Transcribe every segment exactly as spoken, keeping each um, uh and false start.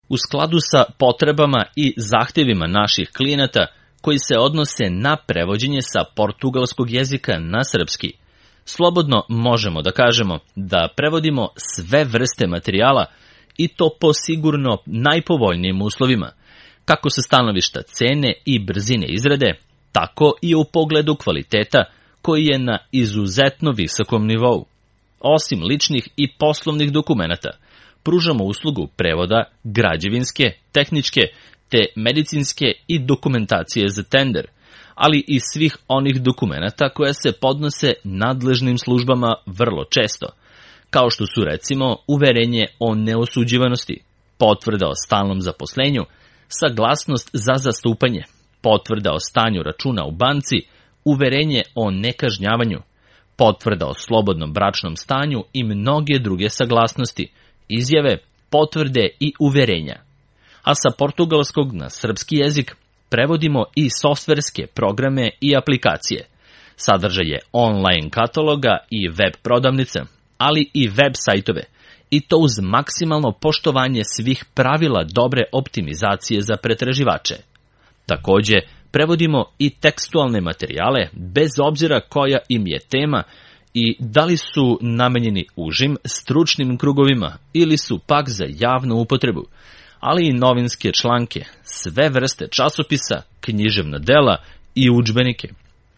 U skladu sa potrebama i zahtjevima naših klijenata koji se odnose na prevođenje sa portugalskog jezika na srpski, slobodno možemo da kažemo da prevodimo sve vrste materijala i to po sigurno najpovoljnijim uslovima, kako sa stanovišta cene i brzine izrade, tako i u pogledu kvaliteta koji je na izuzetno visokom nivou. Osim ličnih i poslovnih dokumenata, pružamo uslugu prevoda građevinske, tehničke te medicinske i dokumentacije za tender, ali i svih onih dokumenata koja se podnose nadležnim službama vrlo često, kao što su recimo uverenje o neosuđivanosti, potvrda o stalnom zaposlenju, saglasnost za zastupanje, potvrda o stanju računa u banci, uverenje o nekažnjavanju, potvrda o slobodnom bračnom stanju i mnoge druge saglasnosti, izjave, potvrde i uverenja. A sa portugalskog na srpski jezik prevodimo i softverske programe i aplikacije, sadržaje online kataloga i web prodavnice, ali i web sajtove, i to uz maksimalno poštovanje svih pravila dobre optimizacije za pretraživače. Takođe, prevodimo i tekstualne materijale bez obzira koja im je tema i da li su namenjeni užim stručnim krugovima ili su pak za javnu upotrebu, ali i novinske članke, sve vrste časopisa, književna dela i udžbenike.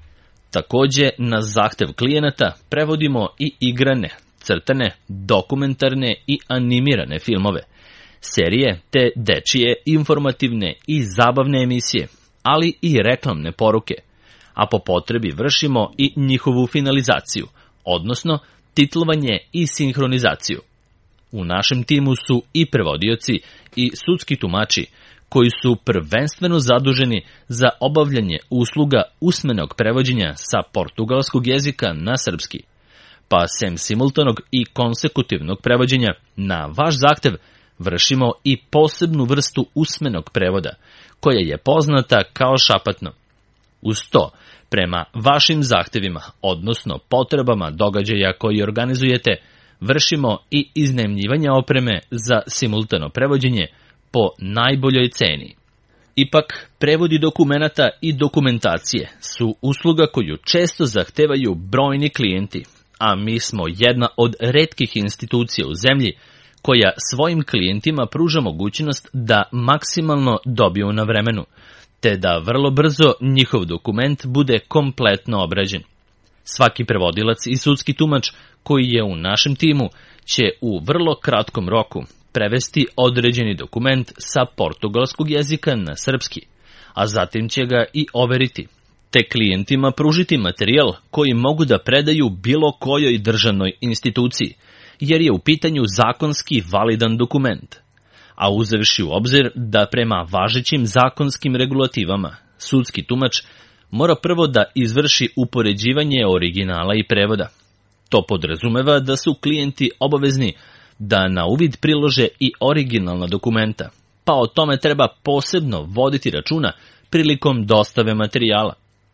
Takođe, na zahtev klijenata prevodimo i igrane, crtane, dokumentarne i animirane filmove, serije te dečije, informativne i zabavne emisije, ali i reklamne poruke, a po potrebi vršimo i njihovu finalizaciju, odnosno titlovanje i sinhronizaciju. U našem timu su i prevodioci i sudski tumači, koji su prvenstveno zaduženi za obavljanje usluga usmenog prevođenja sa portugalskog jezika na srpski, pa sem simultanog i konsekutivnog prevođenja na vaš zahtev vršimo i posebnu vrstu usmenog prevoda, koja je poznata kao šapatno. Uz to, prema vašim zahtevima, odnosno potrebama događaja koji organizujete, vršimo i iznajmljivanje opreme za simultano prevođenje po najboljoj ceni. Ipak, prevodi dokumenata i dokumentacije su usluga koju često zahtevaju brojni klijenti, a mi smo jedna od retkih institucija u zemlji koja svojim klijentima pruža mogućnost da maksimalno dobiju na vremenu, te da vrlo brzo njihov dokument bude kompletno obrađen. Svaki prevodilac i sudski tumač koji je u našem timu će u vrlo kratkom roku prevesti određeni dokument sa portugalskog jezika na srpski, a zatim će ga i overiti, te klijentima pružiti materijal koji mogu da predaju bilo kojoj državnoj instituciji, jer je u pitanju zakonski validan dokument. A uzevši u obzir da prema važećim zakonskim regulativama sudski tumač mora prvo da izvrši upoređivanje originala i prevoda. To podrazumeva da su klijenti obavezni da na uvid prilože i originalna dokumenta, pa o tome treba posebno voditi računa prilikom dostave materijala.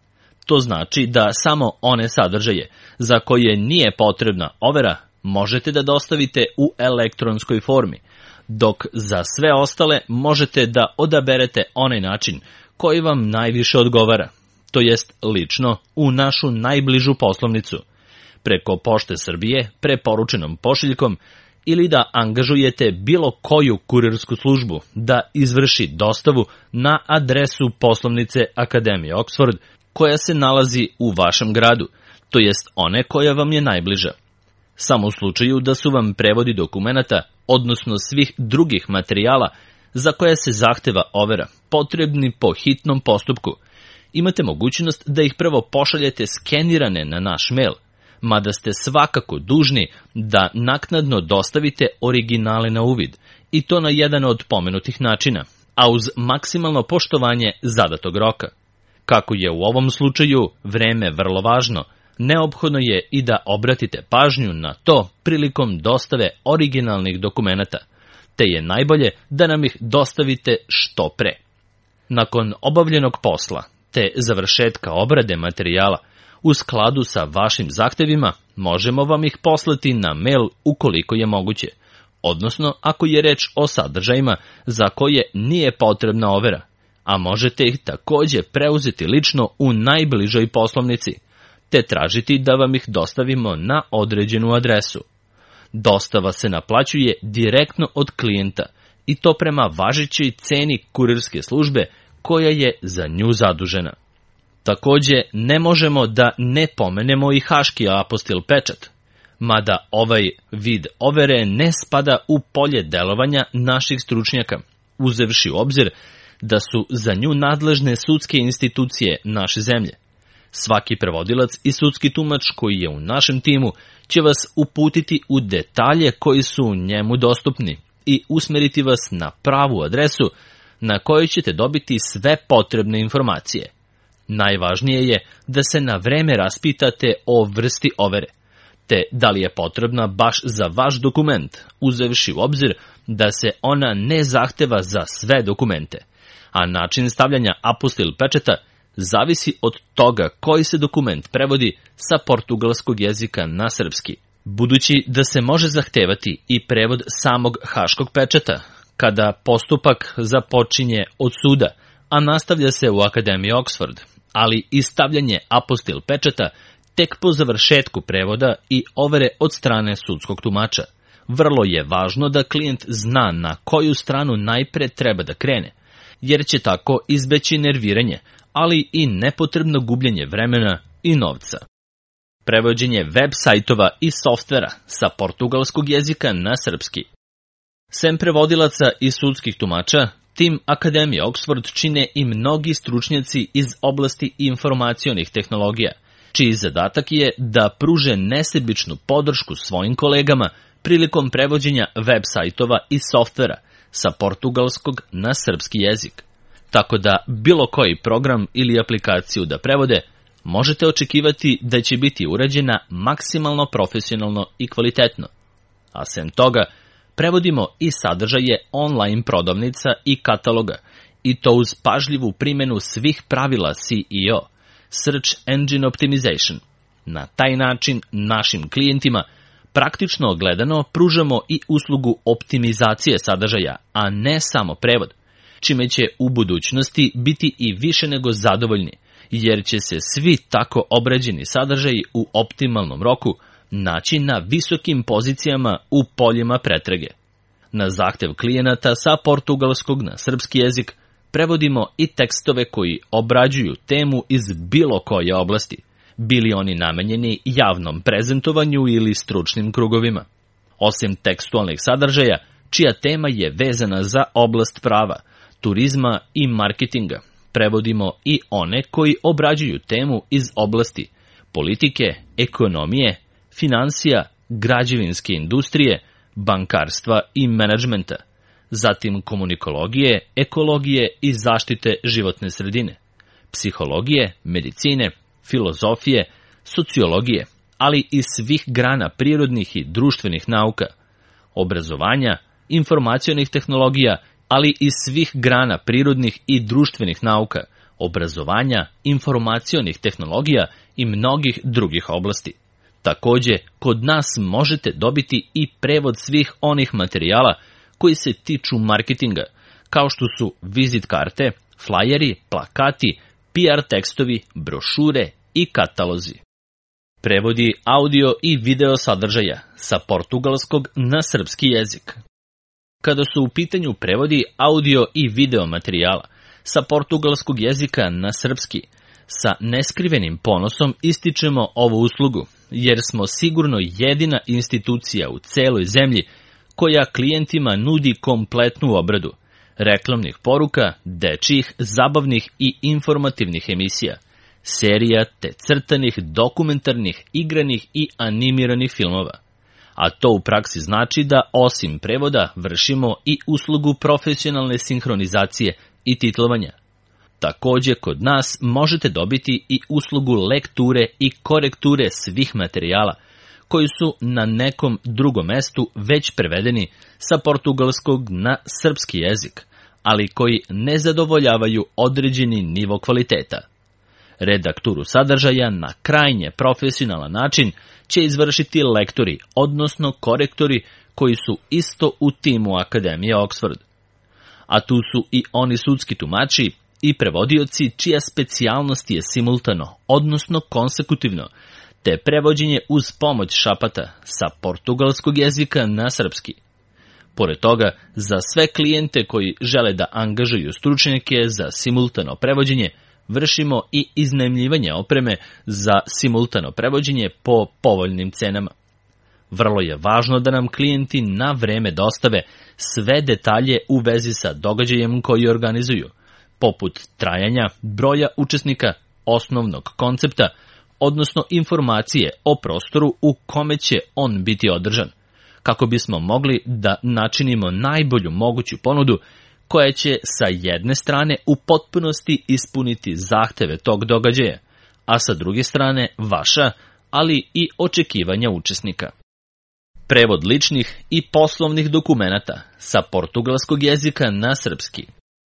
To znači da samo one sadržaje za koje nije potrebna overa možete da dostavite u elektronskoj formi, dok za sve ostale možete da odaberete onaj način koji vam najviše odgovara, to jest lično u našu najbližu poslovnicu, preko Pošte Srbije preporučenom pošiljkom ili da angažujete bilo koju kurirsku službu da izvrši dostavu na adresu poslovnice Akademije Oxford koja se nalazi u vašem gradu, to jest one koja vam je najbliža. Samo u slučaju da su vam prevodi dokumenata, odnosno svih drugih materijala za koje se zahteva overa, potrebni po hitnom postupku, imate mogućnost da ih prvo pošaljete skenirane na naš mail, mada ste svakako dužni da naknadno dostavite originale na uvid, i to na jedan od pomenutih načina, a uz maksimalno poštovanje zadatog roka. Kako je u ovom slučaju vreme vrlo važno, neophodno je i da obratite pažnju na to prilikom dostave originalnih dokumenata, te je najbolje da nam ih dostavite što pre. Nakon obavljenog posla, te završetka obrade materijala, u skladu sa vašim zahtevima, možemo vam ih poslati na mail ukoliko je moguće, odnosno ako je reč o sadržajima za koje nije potrebna overa, a možete ih takođe preuzeti lično u najbližoj poslovnici, te tražiti da vam ih dostavimo na određenu adresu. Dostava se naplaćuje direktno od klijenta i to prema važećoj ceni kurirske službe koja je za nju zadužena. Takođe, ne možemo da ne pomenemo i haški apostil pečat, mada ovaj vid overe ne spada u polje delovanja naših stručnjaka, uzevši u obzir da su za nju nadležne sudske institucije naše zemlje. Svaki prevodilac i sudski tumač koji je u našem timu će vas uputiti u detalje koji su njemu dostupni i usmeriti vas na pravu adresu na kojoj ćete dobiti sve potrebne informacije. Najvažnije je da se na vreme raspitate o vrsti overe, te da li je potrebna baš za vaš dokument, uzevši u obzir da se ona ne zahteva za sve dokumente, a način stavljanja apostil pečata zavisi od toga koji se dokument prevodi sa portugalskog jezika na srpski. Budući da se može zahtevati i prevod samog haškog pečata, kada postupak započinje od suda, a nastavlja se u Akademiji Oxford, ali i stavljanje apostil pečata tek po završetku prevoda i overe od strane sudskog tumača. Vrlo je važno da klijent zna na koju stranu najpre treba da krene, jer će tako izbeći nerviranje, ali i nepotrebno gubljenje vremena i novca. Prevođenje web sajtova i softvera sa portugalskog jezika na srpski. Sem prevodilaca i sudskih tumača, tim Akademije Oxford čine i mnogi stručnjaci iz oblasti informacionih tehnologija, čiji zadatak je da pruže nesebičnu podršku svojim kolegama prilikom prevođenja web sajtova i softvera sa portugalskog na srpski jezik. Tako da bilo koji program ili aplikaciju da prevode, možete očekivati da će biti urađena maksimalno profesionalno i kvalitetno. A sem toga, prevodimo i sadržaje online prodavnica i kataloga, i to uz pažljivu primjenu svih pravila C E O, Search Engine Optimization. Na taj način našim klijentima praktično gledano pružamo i uslugu optimizacije sadržaja, a ne samo prevod, čime će u budućnosti biti i više nego zadovoljni, jer će se svi tako obrađeni sadržaji u optimalnom roku naći na visokim pozicijama u poljima pretrage. Na zahtev klijenata sa portugalskog na srpski jezik prevodimo i tekstove koji obrađuju temu iz bilo koje oblasti, bili oni namenjeni javnom prezentovanju ili stručnim krugovima. Osim tekstualnih sadržaja, čija tema je vezana za oblast prava, turizma i marketinga, prevodimo i one koji obrađuju temu iz oblasti politike, ekonomije, finansija, građevinske industrije, bankarstva i menadžmenta, zatim komunikologije, ekologije i zaštite životne sredine, psihologije, medicine, filozofije, sociologije, ali i svih grana prirodnih i društvenih nauka, obrazovanja, informacionih tehnologija, ali i svih grana prirodnih i društvenih nauka, obrazovanja, informacionih tehnologija i mnogih drugih oblasti. Takođe, kod nas možete dobiti i prevod svih onih materijala koji se tiču marketinga, kao što su vizit karte, flajeri, plakati, P R tekstovi, brošure i katalozi. Prevodi audio i video sadržaja sa portugalskog na srpski jezik. Kada su u pitanju prevodi audio i video materijala sa portugalskog jezika na srpski, sa neskrivenim ponosom ističemo ovu uslugu, jer smo sigurno jedina institucija u celoj zemlji koja klijentima nudi kompletnu obradu reklamnih poruka, dečijih, zabavnih i informativnih emisija, serija te crtanih, dokumentarnih, igranih i animiranih filmova. A to u praksi znači da osim prevoda vršimo i uslugu profesionalne sinhronizacije i titlovanja. Takođe, kod nas možete dobiti i uslugu lekture i korekture svih materijala, koji su na nekom drugom mestu već prevedeni sa portugalskog na srpski jezik, ali koji ne zadovoljavaju određeni nivo kvaliteta. Redakturu sadržaja na krajnje profesionalan način će izvršiti lektori, odnosno korektori koji su isto u timu Akademije Oxford. A tu su i oni sudski tumači i prevodioci čija specijalnost je simultano, odnosno konsekutivno, te prevođenje uz pomoć šapata sa portugalskog jezika na srpski. Pored toga, za sve klijente koji žele da angažuju stručnjake za simultano prevođenje, vršimo i iznajmljivanje opreme za simultano prevođenje po povoljnim cenama. Vrlo je važno da nam klijenti na vreme dostave sve detalje u vezi sa događajem koji organizuju, poput trajanja, broja učesnika, osnovnog koncepta, odnosno informacije o prostoru u kome će on biti održan, kako bismo mogli da načinimo najbolju moguću ponudu koja će sa jedne strane u potpunosti ispuniti zahteve tog događaja, a sa druge strane vaša, ali i očekivanja učesnika. Prevod ličnih i poslovnih dokumenata sa portugalskog jezika na srpski.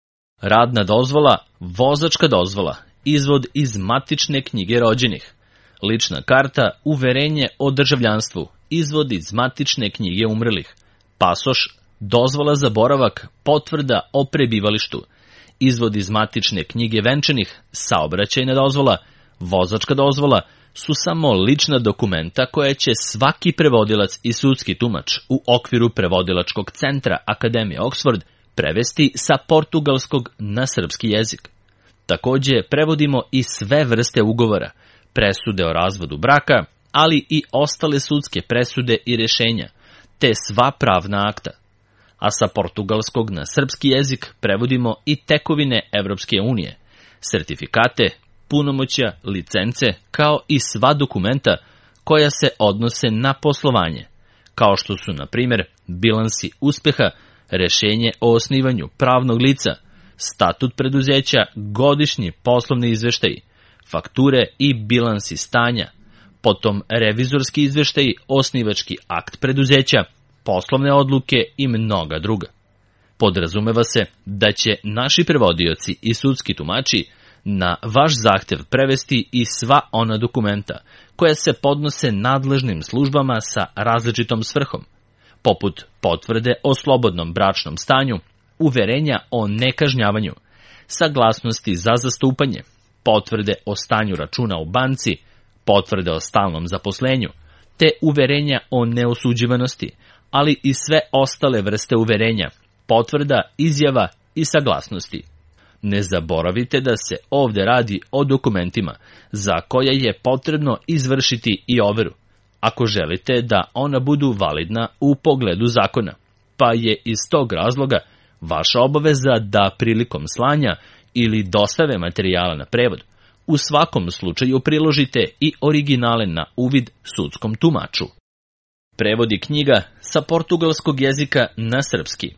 Radna dozvola, vozačka dozvola, izvod iz matične knjige rođenih, lična karta, uverenje o državljanstvu, izvod iz matične knjige umrlih, pasoš, dozvola za boravak, potvrda o prebivalištu, izvod iz matične knjige venčanih, saobraćajna dozvola, vozačka dozvola, su samo lična dokumenta koje će svaki prevodilac i sudski tumač u okviru prevodilačkog centra Akademije Oxford prevesti sa portugalskog na srpski jezik. Takođe, prevodimo i sve vrste ugovora, presude o razvodu braka, ali i ostale sudske presude i rešenja, te sva pravna akta. A sa portugalskog na srpski jezik prevodimo i tekovine Evropske unije, sertifikate, punomoćja, licence, kao i sva dokumenta koja se odnose na poslovanje, kao što su, na primjer, bilansi uspeha, rešenje o osnivanju pravnog lica, statut preduzeća, godišnji poslovni izveštaji, fakture i bilansi stanja, potom revizorski izveštaji, osnivački akt preduzeća, poslovne odluke i mnoga druga. Podrazumeva se da će naši prevodioci i sudski tumači na vaš zahtev prevesti i sva ona dokumenta koja se podnose nadležnim službama sa različitom svrhom, poput potvrde o slobodnom bračnom stanju, uverenja o nekažnjavanju, saglasnosti za zastupanje, potvrde o stanju računa u banci, potvrde o stalnom zaposlenju, te uverenja o neosuđivanosti, ali i sve ostale vrste uverenja, potvrda, izjava i saglasnosti. Ne zaboravite da se ovde radi o dokumentima za koje je potrebno izvršiti i overu, ako želite da ona budu validna u pogledu zakona, pa je iz tog razloga vaša obaveza da prilikom slanja ili dostave materijala na prevod u svakom slučaju priložite i originale na uvid sudskom tumaču. Prevodi knjiga sa portugalskog jezika na srpski.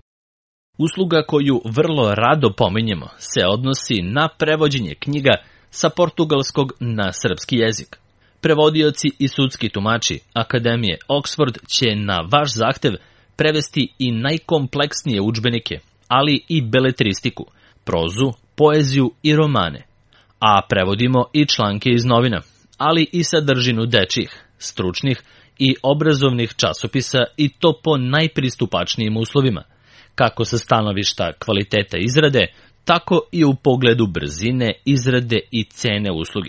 Usluga koju vrlo rado pominjemo se odnosi na prevođenje knjiga sa portugalskog na srpski jezik. Prevodioci i sudski tumači Akademije Oxford će na vaš zahtev prevesti i najkompleksnije udžbenike, ali i beletristiku, prozu, poeziju i romane. A prevodimo i članke iz novina, ali i sadržinu dečjih, stručnih i obrazovnih časopisa, i to po najpristupačnijim uslovima, kako sa stanovišta kvaliteta izrade, tako i u pogledu brzine izrade i cene usluge.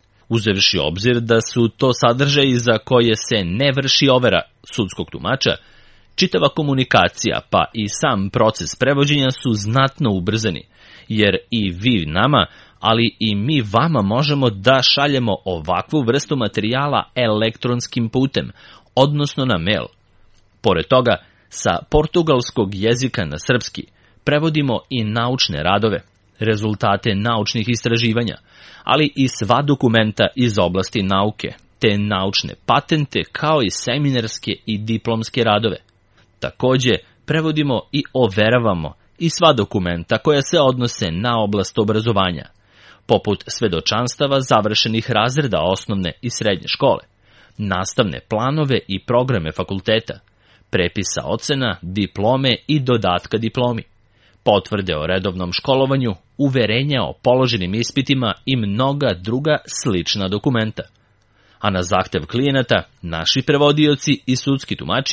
Uzevši obzir da su to sadržaji za koje se ne vrši overa sudskog tumača, čitava komunikacija pa i sam proces prevođenja su znatno ubrzani, jer i vi nama, ali i mi vama možemo da šaljemo ovakvu vrstu materijala elektronskim putem, odnosno na mail. Pored toga, sa portugalskog jezika na srpski prevodimo i naučne radove, rezultate naučnih istraživanja, ali i sva dokumenta iz oblasti nauke, te naučne patente, kao i seminarske i diplomske radove. Takođe, prevodimo i overavamo i sva dokumenta koja se odnose na oblast obrazovanja, poput svedočanstava završenih razreda osnovne i srednje škole, nastavne planove i programe fakulteta, prepisa ocena, diplome i dodatka diplomi, potvrde o redovnom školovanju, uverenja o položenim ispitima i mnoga druga slična dokumenta. A na zahtev klijenata, naši prevodioci i sudski tumači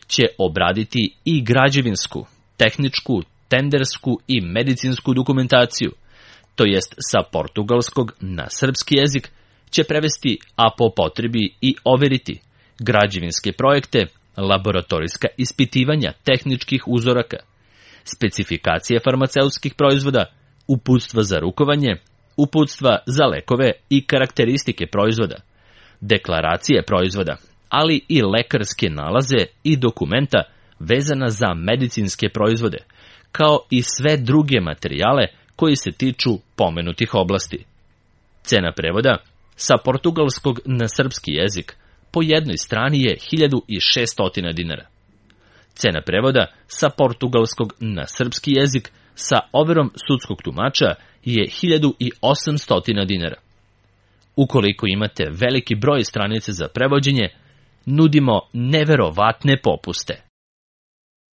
će obraditi i građevinsku, tehničku, tendersku i medicinsku dokumentaciju, to jest sa portugalskog na srpski jezik će prevesti, a po potrebi i overiti, građevinske projekte, laboratorijska ispitivanja tehničkih uzoraka, specifikacije farmaceutskih proizvoda, uputstva za rukovanje, uputstva za lekove i karakteristike proizvoda, deklaracije proizvoda, ali i lekarske nalaze i dokumenta vezana za medicinske proizvode, kao i sve druge materijale koji se tiču pomenutih oblasti. Cena prevoda sa portugalskog na srpski jezik po jednoj strani je hiljadu šesto dinara. Cena prevoda sa portugalskog na srpski jezik sa overom sudskog tumača je hiljadu osamsto dinara. Ukoliko imate veliki broj stranice za prevođenje, nudimo neverovatne popuste.